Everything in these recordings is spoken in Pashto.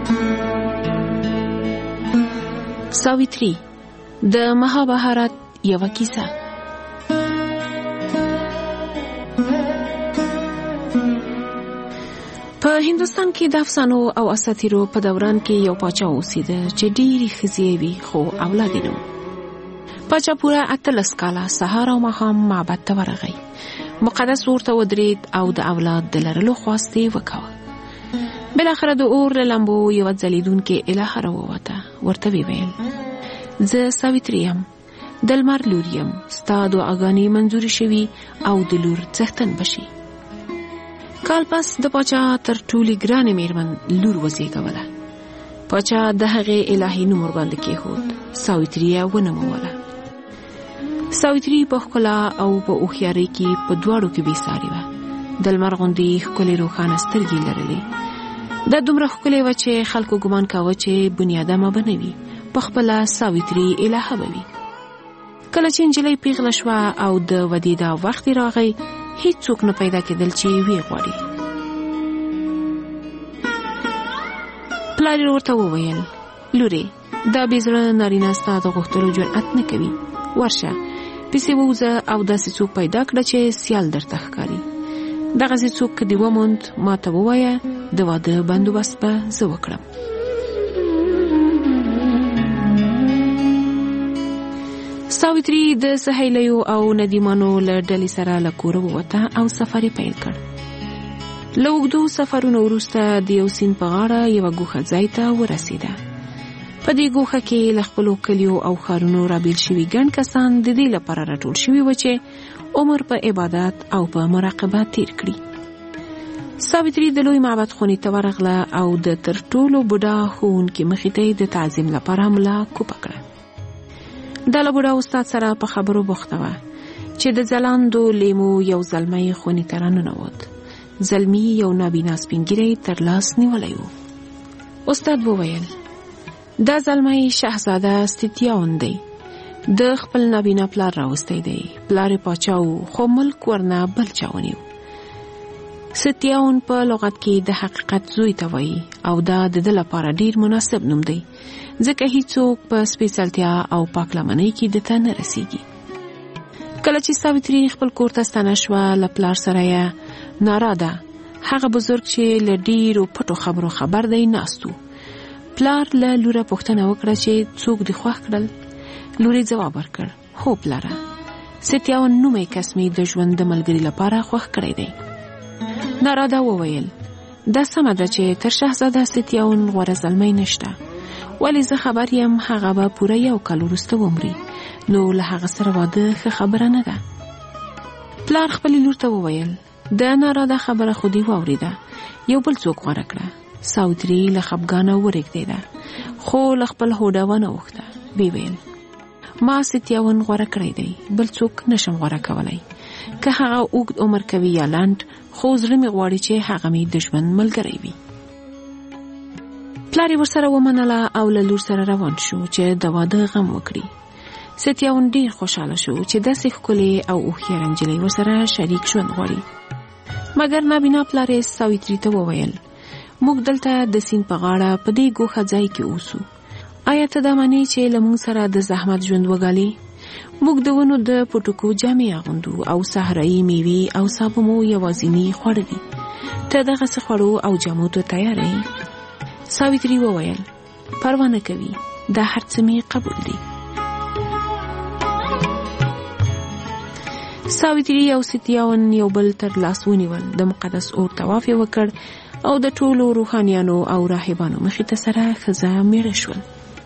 ساویتری د مهابهارت یوه کیسه. په هندوستان کې د افسانو او اساطیرو په دوران کې یو پاچا اوسېده چې ډېرې ښځې وي خو اولاد یې نه و. پاچا پوره 18 کاله سهار او ماښام معبد ته ورغی. مقدس اور ته ودرېد او د اولاد د لرلو خواست یې وکړه. بالاخره د اور له لمبو یوه ځلېدونکې الهه راووته. ورته ویې ویل: زه ساویتري یم، د لمر لور یم، ستا دعاګانې منظورې شوي او د لور څښتن بشي. کال پس د پاچا تر ټولې ګرانې میرمن لور وزېږوله. پاچا د هغې الهي نوم ورباندې کېښود. ساویتري یې ونوموله. ساویتري په ښکلا او په هوښیارۍ کې په دواړو کې بېسارې وه. د لمر غوندې ښکلې روښانه سترګې لرلې. دا دومره ښکلې وه چې خلکو ګمان کاوه چې بنیادمه به نه وي، په خپله ساویتري الهه به وي. کله چې نجلۍ پیغله شوه او د ودې دا وخت راغی، هیڅوک نه پیدا کېدل چې وی غواړي. پلار یې ورته وویل: لورې، دا بې زړه نارینه ستا د غوښتلو جرأت نه کوي. ورشه پسې ووځه او داسې څوک پیدا کړه چې سیال درته ښکاري. دغسې څوک که دې وموند، ما ته ووایه، د واده بندوبست به زه وکړم. ساویتري د سهیلیو او ندیمانو له ډلې سره له کوره ووته او سفر یې پیل کړ. له اوږدو سفرونو وروسته د یو سیند په غاړه یوه ګوښه ځای ته ورسېده. په دې ګوښه کې له خپلو کلیو او ښارونو رابیل شوي ګڼ کسان د دې لپاره راټول شوي و چې عمر په عبادت او په مراقبه تیر کړي. ساویتري د لوی معبد خونې ته ورغله او د تر ټولو بوډا ښوونکي مخې ته د تعظیم لپاره ملا کوپه کړه. دا له بوډا استاد سره په خبرو بوخته وه چې د ځلانده لیمو یو زلمی خونې ته راننوت. زلمی یو نابینا سپین ږیری تر لاس نیولی و. استاد وویل: دا زلمی شهزاده ستیاون دی. د خپل نابینا پلار راوستی دی. پلار یې پاچا و خو ملک ورنه بل چا ونیو. ستیاون په لغت کې د حقیقت زوی ته وایي او دا د ده لپاره ډیر مناسب نوم دی، ځکه هیڅوک په سپېڅلتیا او پاکلمنۍ کې د ته نه رسیږي. کله چې ساویتري خپل کور ته ستنه شوه، له پلار سره یې ناراده، هغه بزرګ چې له ډیرو پټو خبرو خبر دی، ناست و. پلار له لوره پوښتنه وکړه چې څوک دې خوښ کړل. لور یې ځواب ورکړ: هو پلاره، ستیاون نومی کس مې د ژوند د ملګري لپاره خوښ کړی دی. ناراده وویل: دا سمه ده چې تر شهزاده ستیاون غوره زلمی نشته، ولی زه خبر یم هغه به پوره 1 کال وروسته ومري، نو له هغه سره واده ښه خبره نه ده. پلار خپلې لور ته وویل: د ناراده خبره خو دې واورېده، یو بل څوک غوره کړه. ساویتري له خپګانه ورېږدېده خو له خپل هوډه ونه اوښته. ویې ویل: ما ستیاون غوره کړی دی، بل څوک نشم غوره کولی. که هغه اوږد عمر کوي یا لنډ، خو زړه مې غواړي چې هغه مې د ژوند ملګری وي. پلار یې ورسره ومنله او له لور سره روان شو چې د واده غم وکړي. ستیاون ډیر خوشحاله شو چې داسې ښکلې او هوښیاره نجلۍ ورسره شریک ژوند غواړي. مګر نابینا پلار یې ساویتري ته وویل: موږ دلته د سیند په غاړه په دې ګوښه ځای کې اوسو. آیا ته دا منې چې له موږ سره د زحمت ژوند وګالې؟ موږ د ونو د پټکو جامې اغوندو او صحرایي میوې او سابه مو یوازینی خواړه دي. ته دغسې خوړو او جامو ته تیاره یې؟ ساویتري وویل: پروا نه کوي، دا هر څه مې قبول دي. ساویتري او ستیاون یو بل تر لاس ونیول. د مقدس اور طواف یې وکړ او د ټولو روحانیانو او راهبانو مخې ته سره ښځه میړه شول.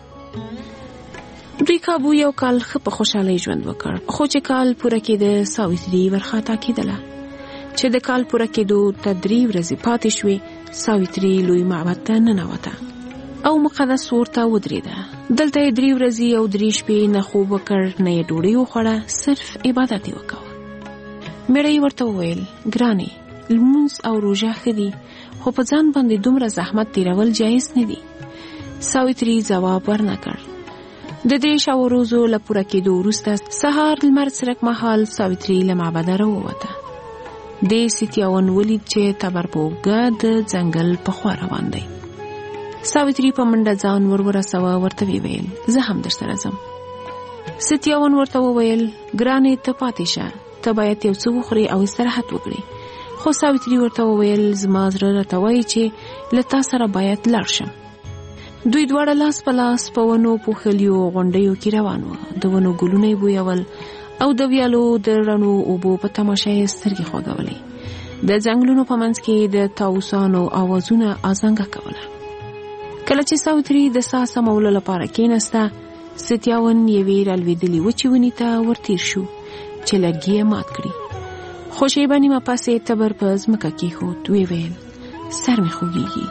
دوی کابو 1 کال ښه په خوشحالۍ ژوند وکړ. خو چې کال پوره کېده، ساویتري ورخطا کېدله. چې د کال پوره کېدو ته 3 ورځې پاتې شوې، ساویتري لوی معبد ته ننوته او مقدس اور ته ودرېده. دلته یې 3 ورځې او 3 شپې نه خوب وکړ، نه یې ډوډۍ وخوړه، صرف عبادت یې وکړ. میړه یې ورته وویل: ګرانې، لمونځ او روژه ښه دي، خو په ځان باندې دومره زحمت تیرول جایز نه دي. ساویتري ځواب ورنکړ. د 3 ورځو له پوره کېدو وروسته سهار لمر څرک مهال ساویتري له معبده راووته. د ستیاون ولید چې تبر په اوږه د ځنګل په خوا روان دی. ساوتری په منډه ځان ورسوه، ورته ویل زه هم درسره ځم. ستیاون ورته وویل ګرانې ته پاتې شه، ته باید یو څه وخورې او استراحت وکړې. خو ساوتری ورته وویل زما زړه راته وایي چې له تا سره باید لاړ شم. دوی دواړه لاس په لاس په ونو پوښلیو غونډیو کې روان وو. د ونو ګلونه یې بویول او د ویالو د رڼو اوبو په تماشه یې سترګې خوږولې. د ځنګلونو په منځ کې د طاووسانو آوازونه ازانګه کوله. کله چې ساوتری د ساه سمولو لپاره کېناسته، ستیاون یوې رالوېدلې وچې ونې ته ورتیر شو چې لرګي یې مات کړي. خو شیبه نیمه پسې تبر په ځمکه کېښود. ویې ویل سر مې خوږېږي.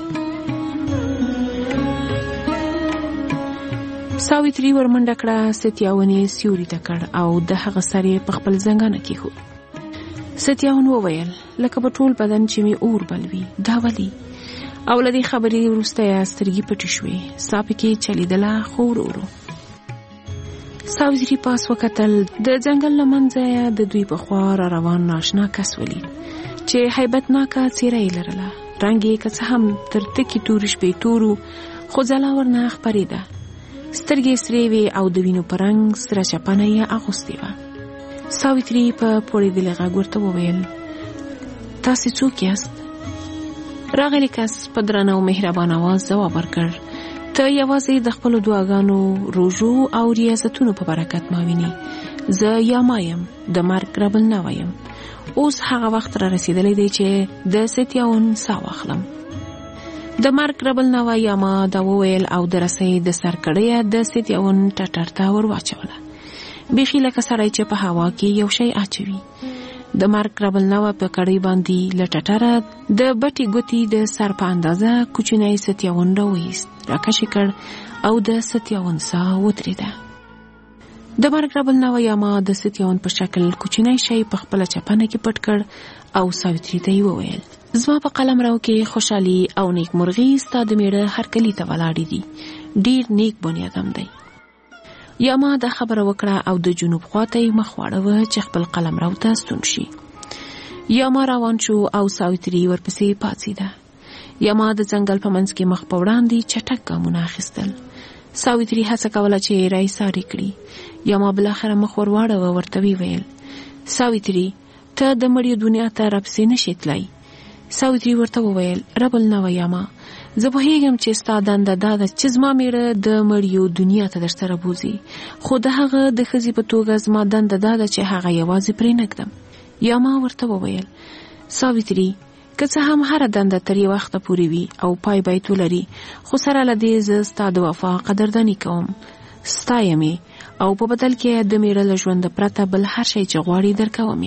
ساوتری ورمنډه کړه، ستیاون یې سیوري ته کړ او د هغه سر یې په خپل زنګانه کېښود. ستیاون وویل لکه په ټول بدن چې مې اور بل وي، دا ولې؟ او له دې خبرې وروسته یې سترګې پټې شوې، ساه پکې چلیدله خو ورو ورو. ساوتری پاس وکتل. د ځنګل له منځه د دوی په خوا را روان ناشنا کس ولید چې هیبتناکه څېره یې لرله. رنګ یې که څه هم تر تکې تورې شپې تورو، خو ځلا ورنه خپرېده. سترګې سرې وې او د وینو په رنګ سره چپنه یې اغوستې وه. ساوتری په پوړېدلي غږ ورته وویل تاسې څوک یاست؟ راغلی کس په درنه او مهربان آواز ځواب ورکړ ته یوازې د خپلو دعاګانو، روژو او ریاضتونو په برکت ما ویني. زه یاما یم، د مرګ ربلنوا یم. اوس هغه وخت را رسیدلی دی چې د ستیاون ساه واخلم. د مرګ ربلنوا یاما دا وویل او د رسۍ د سر کړۍ د ستیاون ټټر ته ور واچوله، بیخي لکه سړی چې په هوا کې یو شی اچوي. د مرګ ربلنوا په کړۍ باندې له ټټره د بټې ګوتې د سر په اندازه کوچنی ستیاون راوایست، راکشې کړ او د ستیاون ساه ودرېده. د مرګ ربلنوا یاما د ستیاون په شکل کوچنی شی په خپله چپنه کې پټ کړ او ساوتری ته یې وویل زما په قلمرو کې خوشحالي او نیکمرغي ستا د میړه هرکلي ته ولاړې دي. ډیر نیک بنیادم دی. یاما دا خبره وکړه او د جنوب خواته یې مخ واړوه چې خپل قلمرو ته ستون شي. یاما روان شو او ساوتری ورپسې پاڅېده. یاما د ځنګل په منځ کې مخ په وړاندې چټک ګامونه اخیستل. ساوتری هڅه کوله چې رایسارې کړي. یاما بالاخره مخ ور واړوه، ورته ویل ساوتری ته د مړیو دنیا ته راپسې نشې تلای. ساوتری ورته وویل ربلنوا یاما، زه پوهیږم چې ستا دنده دا ده چې زما میړه د مړیو دنیا ته درسره بوزي، خو د هغه د ښځې په توګه زما دنده دا ده چې هغه یوازې پرې نږدم. یاما ورته وویل ساوتری که څه هم هره دنده تر یو وخته پورې وي او پای باید ولري، خو سره له دې زه ستا د وفا قدرداني کوم، ستایم او په بدل کې د میړه له ژونده پرته بل هر شی چې غواړي درکوم.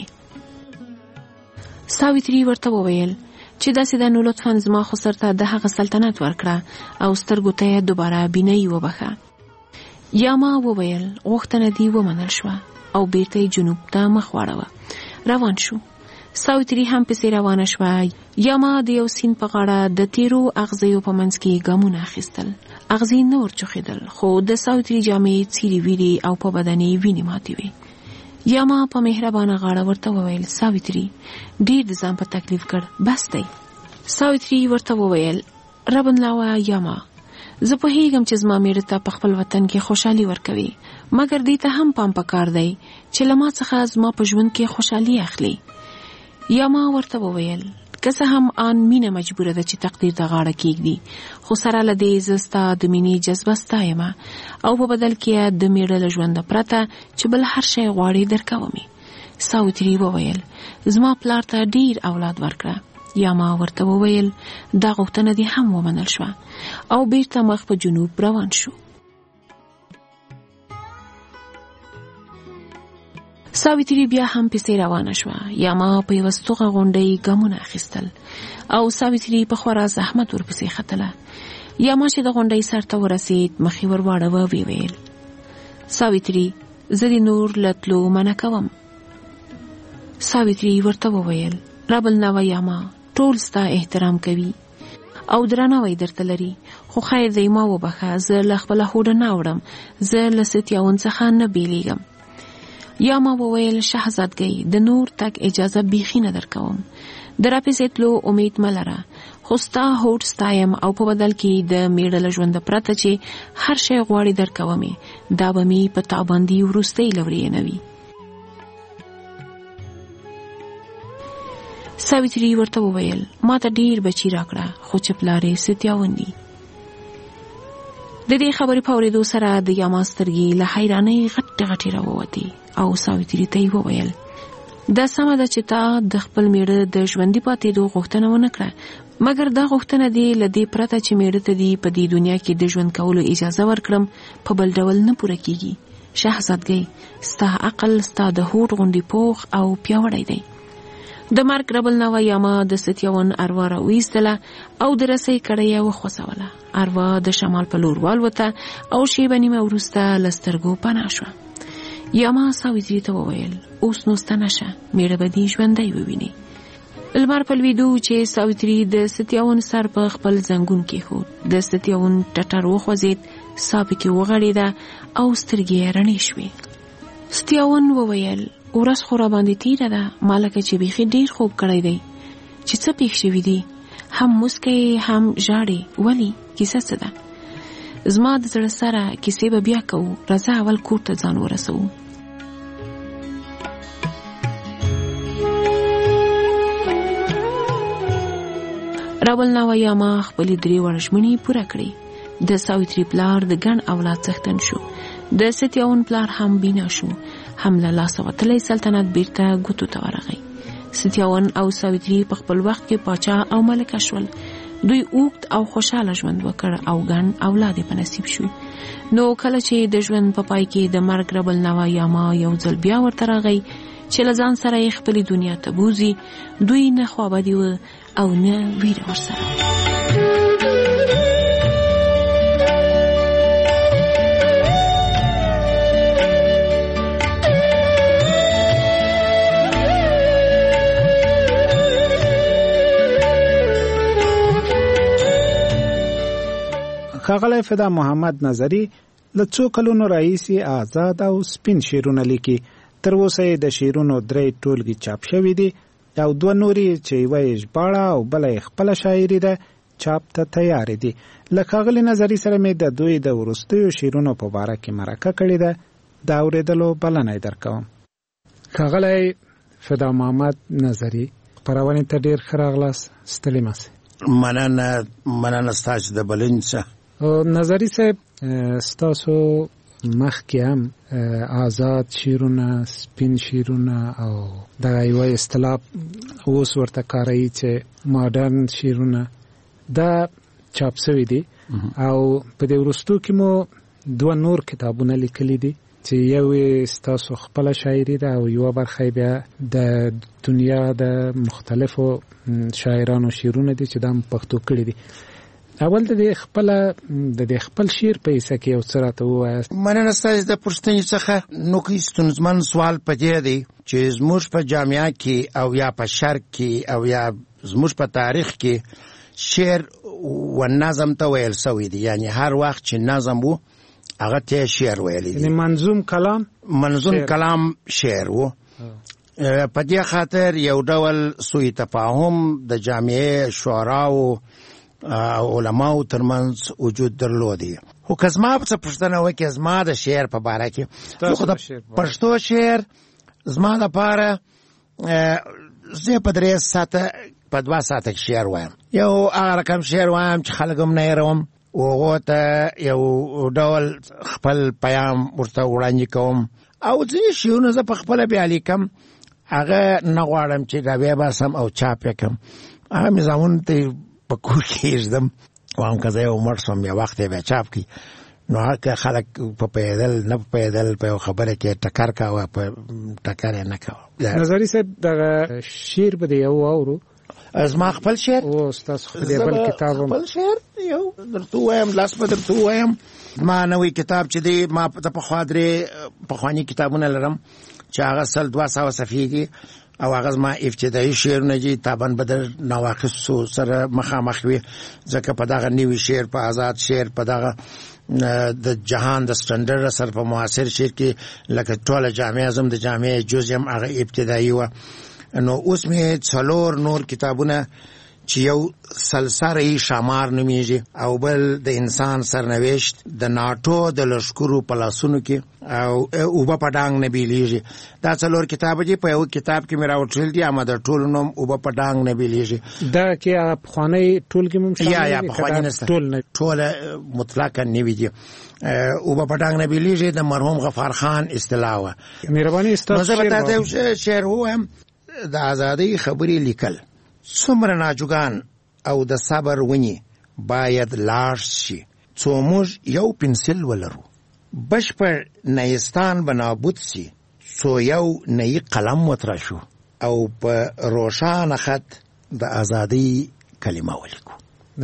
ساوتری ورته وویل چې داسې ده نو لطفاً زما خسر ته د هغه سلطنت ورکړه او سترګو ته یې دوباره بینایی وبخه. یاما وویل غوښتنه دې ومنل شوه او بیرته یې جنوب ته مخ واړوه. روان شو. ساوتری هم پسې روانه شوه. یاما د یو سیند په غاړه د تیرو اغزیو په منځ کې ګامونه اخیستل. اغزي نه ورچوخېدل، خو د ساوتری جامې څیرې ویرې او په بدن یې وینې ماتې وې. یاما په مهربانه غاړه ورته وویل ساوتری ډیر د ځان په تکلیف کړ، بس دی. ساوتری ورته وویل ربلنوا یاما، زه پوهیږم چې زما میړه ته په خپل وطن کې خوشحالي ورکوي، مګر دې ته هم پام پکار دی چې له ما څخه زما په ژوند کې خوشحالي اخلي. یاما ورته وویل که څه هم آن مینه مجبوره ده چې تقدیر ته غاړه کېږدي، خو سره له دې زه ستا د مینې جذبه ستایم او په بدل کې د میړه له ژونده پرته چې بل هر شی غواړي درکوم. ساوتری وویل زما پلار ته ډیر اولاد ورکړه. یاما ورته وویل دا غوښتنه دې هم ومنل شوه او بیرته مخ په جنوب روان شو. ساوتری بیا هم پسې روانه شوه. یاما په یوه ستوغه غونډۍ ګامونه اخیستل او ساوتری په خورا زحمت ورپسې ختله. یاما چې د غونډۍ سر ته ورسید مخې ور واړوه، ویل ساوتری زه دې نور له تلو منع کوم. ساوتری ورته وویل ربلنوا یاما، ټول ستا احترام کوي او درناوی درته لري، خو خیر دی ما وبخه، زه له خپله هوډه نه اوړم، زه له ستیاون څخه نه بیلیږم. یاما وویل شهزادګۍ د نور تک اجازه بیخي نه درکوم، د راپسې تلو امید مه لره، خو ستا هوډ ستایم او په بدل کې د میړه له ژونده پرته چې هر شی غواړي درکومې، دا به مې په تا باندې وروستۍ لوري نه وي. ساویتری ورته وویل ما ته ډیر بچی راکړه خو چې پلارې 57 دي. د دې خبرې په اورېدو سره د یاما سترګې له حیرانۍ غټې غټې راووتې او ساویتری ته یې وویل دا سمه ده چې تا د خپل میړه د ژوندي پاتېدو غوښتنه ونه کړه، مګر دا غوښتنه دې له دې پرته چې میړه ته دې په دې دنیا کې د ژوند کولو اجازه ورکړم په بل ډول نه پوره کیږي. شهزادګۍ ستا عقل ستا د هوډ غوندې پوخ او پیاوړی دی. د مرګ ربل نوا یاما د 57 اروا راویستله او د رسۍ کړۍ یې وخوځوله. اروا د شمال په لور والوته او شیبه نیمه وروسته له سترګو پناه شوه. یاما ساویتری ته وویل اوس نو ستنه شه، میړه به دې ژوندی وویني. لمر په لوېدو چې ساویتری د 57 سر په خپل زنګون کېښود. د 57 ټټر وخوځېد، سا پکې وغړېده او سترګې یې رڼې شوې. 57 وویل ورځ خو را باندې تیره ده، ما لکه چې بیخي ډیر خوب کړی دی. چې څه پېښ شوي دي؟ هم مسکې هم ژاړې، ولې؟ کیسه څه ده؟ زما د زړه سره کیسې به بیا کوو، راځه اول کور ته ځان ورسوو. راول نوا یاما خپلې 3 ورشمنې پوره کړې. د ساویتری پلار د ګڼ اولاد څښتن شو. د 57 پلار هم بینا شو. هم له لاسه وتلی سلطنت بیرته ګوتو ته ورغی. 57 او ساویتری په خپل وخت کې پاچا او ملکه شول. دوی اوږد او خوشاله ژوند وکړ او ګڼ اولاد په نصیب شو. نو کله چې د ژوند په پای کې د مرګ ربل نوا یاما یو ځل بیا ورته راغی چې له ځان سره یې خپلې دنیا ته بوزي، دوی نه خوابدي و او نه ویره ورسره. ښاغلی فدا محمد نظري له څو کلونو راهیسې آزاد او سپین شعرونه لیکي. تر اوسه یې د شعرونو 3 ټولګې چاپ شوي دي او 2 نورې چې یوه یې ژباړه او بله یې خپله شاعري ده چاپ ته تیارې دي. له ښاغلي نظري سره مې د دوی د وروستیو شعرونو په باره کې مرکه کړې ده، د اورېدلو بلنه یې درکوم. ښاغلی فدا محمد نظري خپرونې ته ډېر ښه راغلاست، ستړي مسئ. مننه ستاسو د بلنې څخه. نظري صاحب ستاسو مخکې هم آزاد شعرونه، سپین شعرونه او دغه یوه اصطلاح اوس ورته کاروي چې ماډرن شعرونه دا چاپ شوي دي او په دې وروستو کې مو 2 نور کتابونه لیکلي دي چې یو ستاسو خپله شاعري ده او یوه برخه بیا د دنیا د مختلفو شاعرانو شعرونه دي چې دا پښتو کړي دي. اول د خپل شعر په حصه کې یو څه راته ووایاست. مننه ستاسو د پوښتنې څخه. نو که ستونزمن سوال په دې دی چې زموږ په جامعه کې او یا په شرق کې او یا زموږ په تاریخ کې شعر و نظم ته ویل شوی دی، یعنی هر وخت چې نظم وو هغه ته شعر ویل دي، یعنی منظوم کلام شعر وو. په دې خاطر یو ډول سوء تفاهم د جامعه شعراو علماو ترمنځ وجود درلودي. خو که زما په پوښتنه وکړي زما د شعر په باره کې، پښتو شعر زما لپاره زه په 3 ساعته په 2 ساعته شعر وایم. یو هغه رقم شعر وایم چې خلک هم نه هېروم، هغو ته یو ډول خپل پیام ورته وړاندې کوم. او ځینې شعرونه زه په خپله بیا لیکم، هغه نه غواړم چې راویې باسم او چاپ یې کړم. هغه مې زامنو ته په کور کې ایږدم، وایم که زه یو مړ شوم یا وخت یې بیا چاپ کړي. نو هغه خلک په پیدل نه په پیدل په یو خبره کې ټکر کوه، په ټکر یې نه کوه. نظري صاحب دغه شعر به د یو واورو زما خپل شعر او ستاسو بل کتاب خپل شعر یو درته وایم، لاس به درته وایم. ما نوی کتاب چې دی، ما د پخواني کتابونه لرم چې هغه 200 صفحې دي او هغه زما ابتدایي شعرونه دي. طبعا به د نواقصو سره مخامخ وي، ځکه په دغه نوي شعر، په آزاد شعر، په دغه د جهان د سټنډرډ سره په معاصر شعر کې لکه ټوله جامعه زم د جامعه جز یم هغه ابتدایي وه. نو اوس مې 4 نور کتابونه چې یو سلسره شمار نومیږي او بل د انسان سرنوشت د ناټو د لشکرو په لاسونو کې او اوبه په ډانګ نه بیلیږي. دا څلور کتاب دي، په یو کتاب کې مې راوټول دي، اما د ټولو نوم اوبه په ډانګ نه بیلیږي. دا کې پخوانی ټول کې ممکن یا پخوانی نسته، ټول مطلقاً نوي دي. اوبه په ډانګ نه بیلیږي د مرحوم غفار خان اصطلاح وه. مهرباني ستاسو شعر ووایم. د ازادۍ خبرې لیکل څومره ناجوګان او د صبر ونی باید لاړ شي څو موږ یو پنسل ولرو، بشپړ نیستان به نابود سي څو یو نوی قلم وتراشو او په روښانه خط د ازادۍ کلمه ولیکو.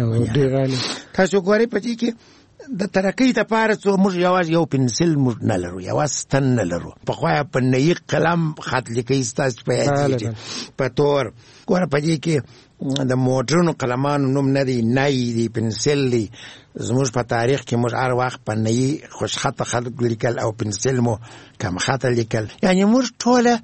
تاسو ګورئ په دې کې د ترقۍ لپاره څو موږ یوازې یو پنسل موږ نه لرو، یوازې ستن نه لرو. پخوا په نوی قلم خط لیکئ، ستاسو په یاد په تور. ګوره په دې کې د موډرنو قلمانو نوم نه دی، نی دی، پنسل دی. زموږ په تاریخ کې موږ هر وخت په نی خوشخطه خلک لیکل او پنسل مو کم خطه لیکل. یعنی موږ ټوله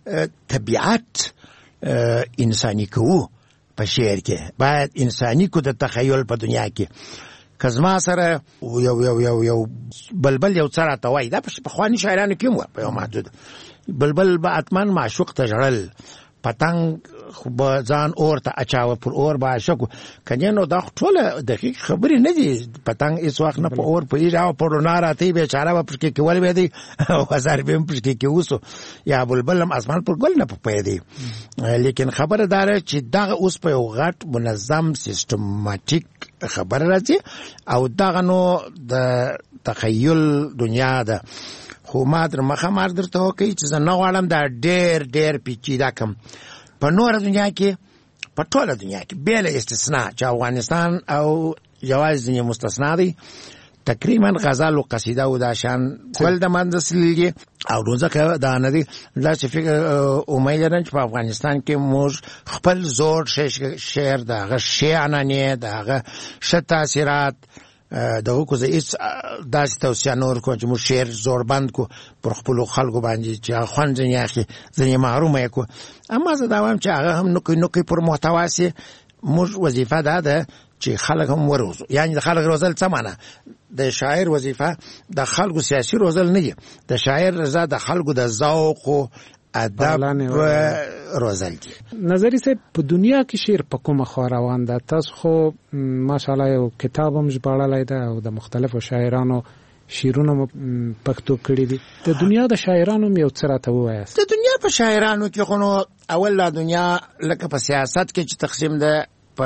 طبیعت انساني کوو په شعر کې، باید انساني کو د تخیل په دنیا کې. که زما سره یو بلبل یو څه راته وایي، دا په پخواني شاعرانو کې هم وه، په یو محدود بلبل به حتما معشوق ته ژړل، پتنګ به ځان اور ته اچاوه، پر اور به عاشق و. کنې نو دا ټوله دقیق خبرې نه دي. پتنګ هېڅ وخت نه په اور پوهېږي او په رڼا راته بیچاره به پشکې کې ولوېدی او هزار به هم پشکې کې اوسو، یا بلبل هم اسمان پر ګل نه پوهېدی. لیکن خبره دا ده چې دغه اوس په یو غټ منظم سیستماتیک خبره راځي او دغه نو د تخیل دنیا ده. خو ما در مخه مار درته وکړي چې زه نه غواړم دا ډېر پیچیده کم. په نوره دنیا کې، په ټوله دنیا کې بېله استثنا چې افغانستان او یوازې ځینې مستثنا دی، تقریبا غزل و قصیده و دا شان کل د منځه سلیږي. او نو ځکه دا نه دی، دا چې فکر امید لرم چې په افغانستان کې موږ خپل زوړ شعر، د هغه ښې عنعنې، د هغه ښه تاثیرات دغه کو زه هیڅ داسې توصیه نه ورکوم چې موږ شعر زوربند کو پر خپلو خلکو باندې چې هغه خوند ځینې اخلي، ځینې محرومه یې کو. اما زه دا وایم چې هغه هم نوکۍ پر محتوا سي. موږ وظیفه دا ده چې خلک هم وروزو. یعنی د خلک روزل څه معنی؟ د شاعر وظیفه د خلکو سیاسي روزل نه دي، د شاعر رضا د خلکو د ذوق او ادب روزل دي. نظری صاحب، په دنیا کې شعر په کومه خوا روان ده؟ تاسو خو ماشاءالله یو کتاب هم ژباړلی ده او د مختلفو شاعرانو شعرونه مو پښتو کړي دي. د دنیا د شاعرانو هم یو څه راته ووایاست. د دنیا په شاعرانو کې خو نو اول لا دنیا لکه په سیاست کې چې تقسیم ده،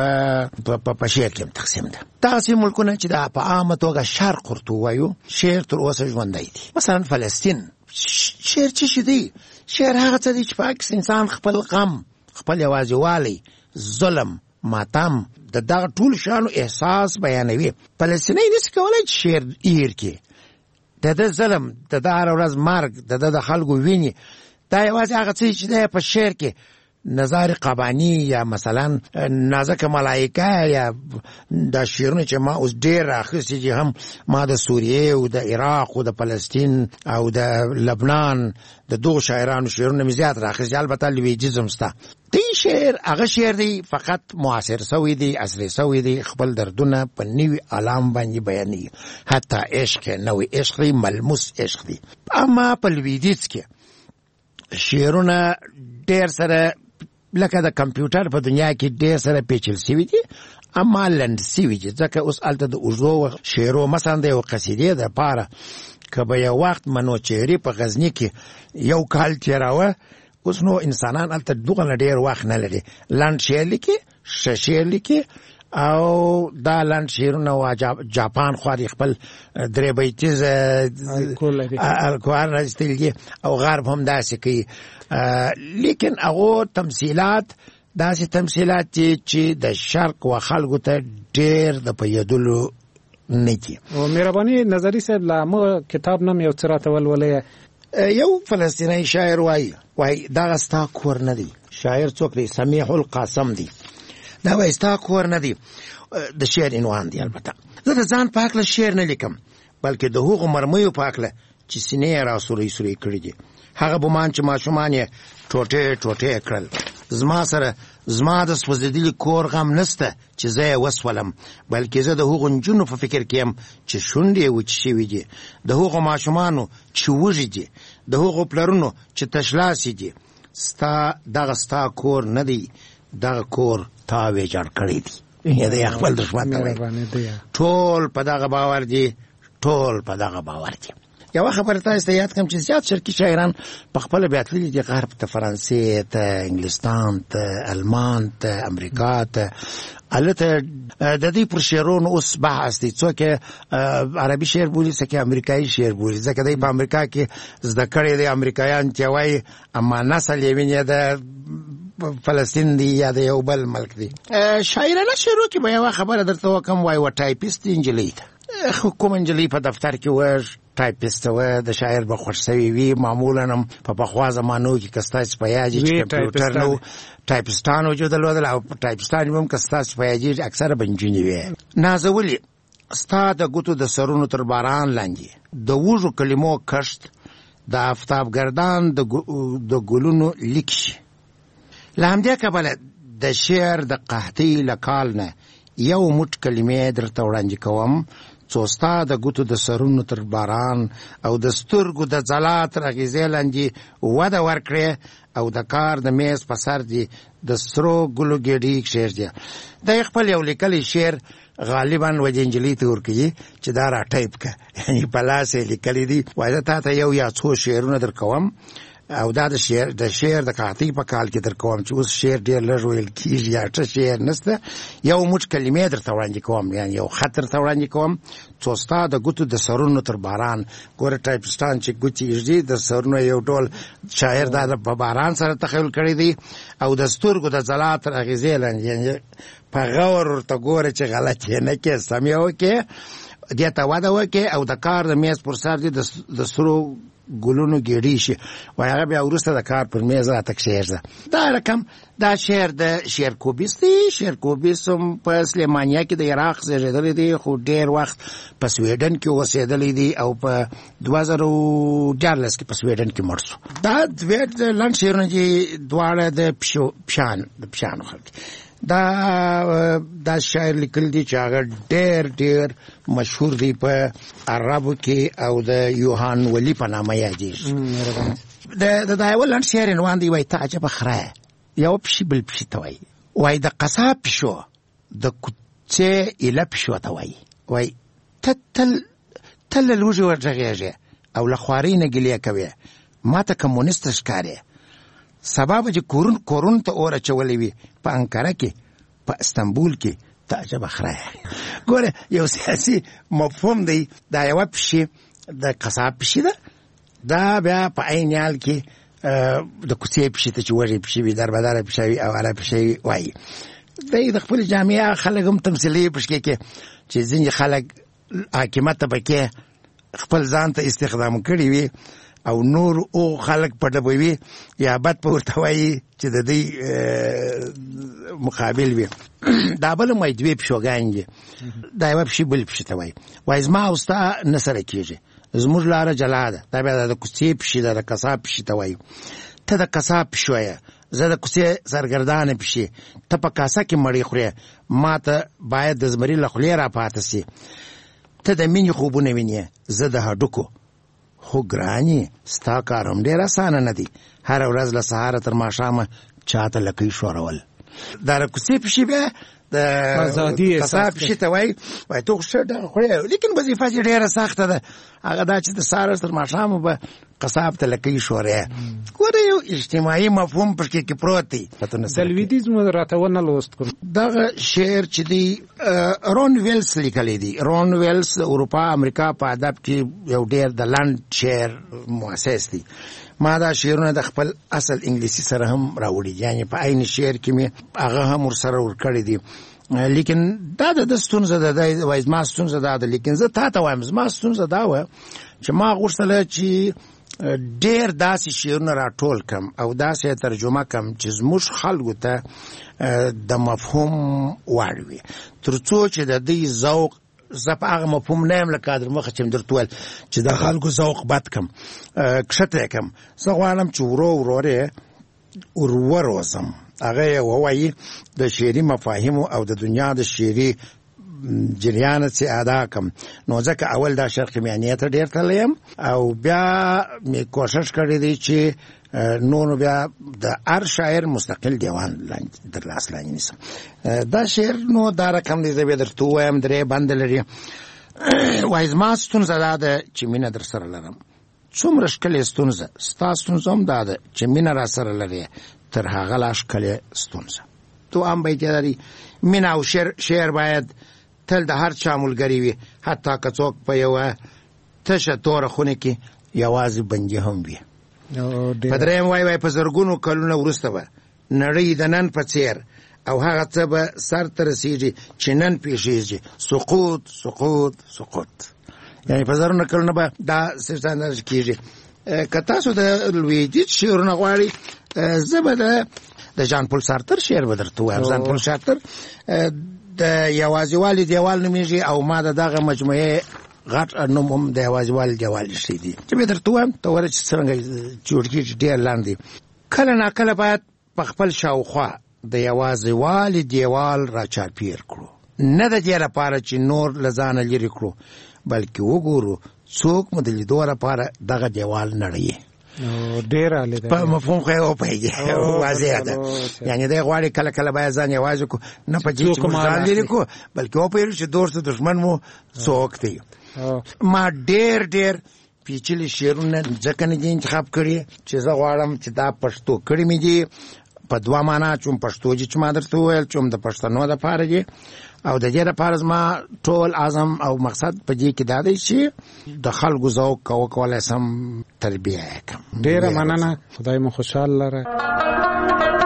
په شعر کې هم تقسیم ده. داسې ملکونه چې د په عامه توګه شرق ورته وایو، شعر تر اوسه ژوندی دي. مثلا فلسطین شعر څه شي دی؟ شعر هغه څه دی چې پاکس انسان خپل غم، خپل یوازیوالی، ظلم، ماتم، د دغه ټول شانو احساس بیانوي. فلسطینی نشي کولی چې شعر ایر کې د ظلم، د هر ورځ مرګ، د خلکو ویني، دا یوازې هغه څه چې دی په شعر کې نظر قبانی یا مثلا نازک ملائکه یا دا شعرونه چې ما اوس ډېر راخستي چې هم ما د سوریې او د عراق او د فلسطین او د لبنان د دغو شاعرانو شعرونه مې زیات راخستي. البته لویدیزم سته. دې شعر هغه شعر دی فقط معاصر سوی دی، عصري سوی دی، خپل دردونه په نوي عالم باندې بیانوي. حتی عشق نوی عشق دی، ملموس عشق دی. اما په لویدیز کې شعرونه ډېر سره لکه د کمپیوټر په دنیا کې ډېر سره پیچل سوي دي، اما لنډ سوي دي. ځکه اوس هلته د اوږدو شعرو مثلا د یو قصیدې دپاره که به یو وخت منوچهري په غزني کې یو کال تېراوه، اوس نو انسانان هلته دغه ډېر وخت نه لري. لنډ شعر لیکي، ښه شعر لیکي، او دا لنډ شعرونه جاپان خوا خپل درې بیتیز الکوهر راځتلی دي او غرب هم داسې کوي. لیکن هغو تمثیلات داسې تمثیلات دي چې د شرق و خلکو ته ډېر د پوهېدلو نه دي. مهرباني نظري صاحب، له موږ کتاب نم یو څه راته ولولئ. یو فلسطینی شاعر وایي دغه ستا کور نه دی. شاعر څوک دی؟ سمیح القاسم دی. دا وایي ستا کور نه دی. د شعر عنوان دی. البته زه د ځان په هکله شعر نه لیکم، بلکې د هغو مرمیو په هکله چې سینې یې را سورۍ کړي دي. هغه بومان چې ماشومان یې ټوټې کړل. زما سره زما د سوځېدلي کور غم نسته چې زه یې وسولم، بلکې زه د هغو نجونو په فکر کې یم چې شونډې یې وچې شوي دي، د هغو ماشومانو چې وږي دي، د هغو پلرونو چې تشلاسي دي. ستا کور نه دی، دغه کور تا ویجاړ کړی دی. د خپل دښمن ته وایي ټول په دغه باور دي، ټول په دغه باور دي. یو خبره تاسو ته یاد کوم چې زیات شرقي شاعران په خپل بیا تللي دي غرب ته، فرانسې ته، انګلستان ته، المان ته، امریکا ته. البته د دې پر شعرونو اوس بحث دی، څوک عربي شعر بولي، څوک امریکایي شعر بولي، ځکه دی په امریکا کې زده کړی دی امریکایان چې وایي، اما نسل یې ویني د فلسطین دی یا د یو بل ملک دی. شاعرانه شعرو کې به یوه خبره درته وکړم، وایي و ټایپیست نجلۍ ته، کوم نجلۍ په دفتر کې وه ټایپیسټ وه، د شاعر به خوښ سوي وي. معمولا هم په پخوا زمانو کې که ستاسې په یاد چې کمپیوټر نه و، ټایپیسټان وجود درلودل، او ټایپیسټان هم که ستاسې په یاد اکثره به نجونې وې. نازولې ستا د ګوتو د سرونو تر باران لاندې، د وږو کلمو کښت، د آفتابګردان د ګلونو لیک شي. له همدې کبله د شعر د قحطۍ له کال نه یو موټ کلمې درته وړاندې کوم، څو ستا د ګوتو د سرونو تر باران او د سترګو د ځلا تر اغېزې لاندې وده ورکړې، او د کار د میز په سر دي د سرو ګلو ګېډۍ کښېږدي. دا خپل یو لیکلی شعر غالبا وجه نجلۍ ته ورکوي چې دا را ټایپ که، یعنې په لاس یې لیکلی دي. وایي زه تا ته یو یا څو شعرونه در کوم، او دا د شعر د قحطۍ په کال کې در کوم چې اوس شعر ډېر لږ ویل کېږي یا ښه شعر نسته. یو موټ کلمې درته وړاندې کوم، یعنې یو خط درته وړاندې کوم، څو ستا د ګوتو د سرونو تر باران. ګوره ټایپسټان چې ګوتې ایږدي، د سرونو یو ډول شاعر دا په باران سره تخیل کړی دی، او د سترګو د ځلا تر اغېزې لاندې، یعنې په غور ورته ګوره چې غلط یې نه کړې، سم یې وکړې، دې ته وده وکړې، او د کار د میز پر سر دي د سرو ګلونو ګېډۍ شي. وایي هغه بیا وروسته د کار پر میز راته کښېږده. دا رقم دا شعر د شعرکوبیس دی. شعرکوبیس هم په سلیمانیه کې د عراق زېږېدلی دی، خو ډېر وخت په سویډن کې اوسېدلی دی، او په 2014 کې په سویډن کې مړ شو. دا لنډ شعرونه دي، دواړه د پشانو خلک. دا شاعر لیکل دي چې هغه ډېر مشهور دی په عربو کې، او د یوهان ولی په نامه یادېږي. دا یو لنډ شعر عنوان دی، وایي ته عجبه خره، یو پشي بل پشي ته وایي. وایي د قصاب پشو د کوڅې ایله پشو ته وایي. وایي ته تل له لوږې ورغېږې او له خوارۍ نه ګیلې کوې، ما ته کمونیسته ښکارې، سبا به چې کورونو ته اور اچولی وي په انکره کې، په استنبول کې، ته عجبه خره. ګوره یو سیاسي مفهوم دی. دا یوه پشي د قصاب پشي ده، دا بیا په عین حال کې د کوڅې پشي ته چې وږې پشي وي، دربداره پشي وي، او اله پشي وایي. دی د خپل جامعه خلک هم تمثیلي پشکې کې چې ځینې خلک حاکمت طبقې خپل ځان ته استخدام کړي وي، او نور او خلک په ډبوي یا بد په ورته وایي چې د دې مقابل وي. دا بل هم دوې پښوګانې دي، دا یوه پښې بل پښې ته وایي. وایي زما او ستا نه سره کېږي، زموږ لاره جلا ده. دا بیا د کوڅې پښې ده، د قصاب پښې ته وایي. ته د قصاب پښو یې، زه د کوڅې سرګردانه پښې. ته په کاسه کې مړۍ خورې، ما ته باید د زمري له خولې را پاته سي. ته د مینې خوبونه وینې، زه د هډوکو. خو ګرانې ستا کار هم ډېر اسانه نه دی، هره ورځ له سهاره تر ماښامه چاته لکۍ ښورول. دا د کوڅې پښې بیا د قصاب پښې ته وایي. وایي ته خو ښه ډېره خورې، لیکن وظیفه چې ډېره سخته ده، هغه دا چې د سهاره تر ماښامه به قصاب ته لکۍ ښورې. ګوره یو اجتماعي مفهوم پکې کې پروت دی. د لویدیځ مو راته ونه لوست کوم. دغه شعر چې دی رون ویلس لیکلی دی. رون ویلس د اروپا امریکا په ادب کې یو ډېر د لنډ شعر مؤسس دی. ما دا شعرونه د خپل اصل انګلیسي سره هم راوړي، یعنې په عین شعر کې مې هغه هم ورسره ورکړی دي. لیکن دا د ستونزه ده، وایي زما ستونزه دا ده. لیکن زه تا ته وایم زما ستونزه دا وه چې ما غوښتله چې ډېر داسې شعرونه راټول کړم او داسې ترجمه کړم چې زموږ خلکو ته د مفهوم وړ وي، تر څو چې د دوی ذوق، زه په هغه مفهوم نه یم لکه در مخه چې م درته ویل چې د خلکو ذوق بد کړم، کښته یې کړم. زه غواړم چې ورو ورو یې وروزم، هغه وایي د شعري مفاهیم او د دنیا د شعري جریان څخه ادا کوم. نو ځکه اول دا شرق میانیت ډیر تلم او بیا می کوشش کړی دی چې نو بیا د هر شاعر مستقل دیوان در لاس لاندې نیسم. دا شعر نو دا رقم دی زه به درته وایم درې بند لري. وایي زما ستونزه دا ده چې مینه در سره لرم. څومره ښکلې ستونزه ستا ستونزه هم دا ده چې مینه را سره لري تر هغه لا ښکلې ستونزه. تو هم بیت لري مینه او شعر باید تل د هر چا ملګری وي، حتی که څوک په یوه تشه توره خونه کې یوازې بندي هم وي. په درېیم وایي په زرګونو کلونه وروسته به نړۍ د نن په څېر او هغه څه به سر ته رسېږي چې نن پیښېږي. سقوط سقوط سقوط، یعنې په زرونه کلونه به دا سیستان کېږي. که تاسو د لویدیځ شعرونه غواړئ، زه به د ژان پول سارتر شعر به درته ووایم. ژان پول سارتر د یوازیوالي دیوال نومیږي او ما د دغه مجموعې غټ نوم هم د یوازیوالي دیوال ایښی دی چې به درته ووایم ته وره چې څرنګه جوړ کېږي ډېر لاندې. کله ناکله باید په خپل شاوخوا د یوازیوالي دیوال را چاپیر کړو، نه د دې لپاره چې نور له ځانه لرې کړو، بلکې وګورو څوک مو د لیدو لپاره دغه دیوال نړوي. ډېر عالی ده. په مفهوم خو یې وپوهېږي، واضح ده. یعنې دی غواړي کله کله باید ځان یوازې کړو، نه په دې چې موږ ځان لرې کړو، بلکې وپوهېږو چې دوست دښمن مو څوک دی. ما ډېر پیچلي شعرونه ځکه نه دي انتخاب کړي چې زه غواړم چې دا پښتو کړي مې دي په دوه معنا، چې پښتو چې ما درته وویل چې د پښتنو دپاره دي او د دې لپاره زما ټول عزم او مقصد په دې کې دا دی چې د خلکو ذوق وکولی سم تربیه یې کړم. ډېره مننه، خدای مو خوشحال لره.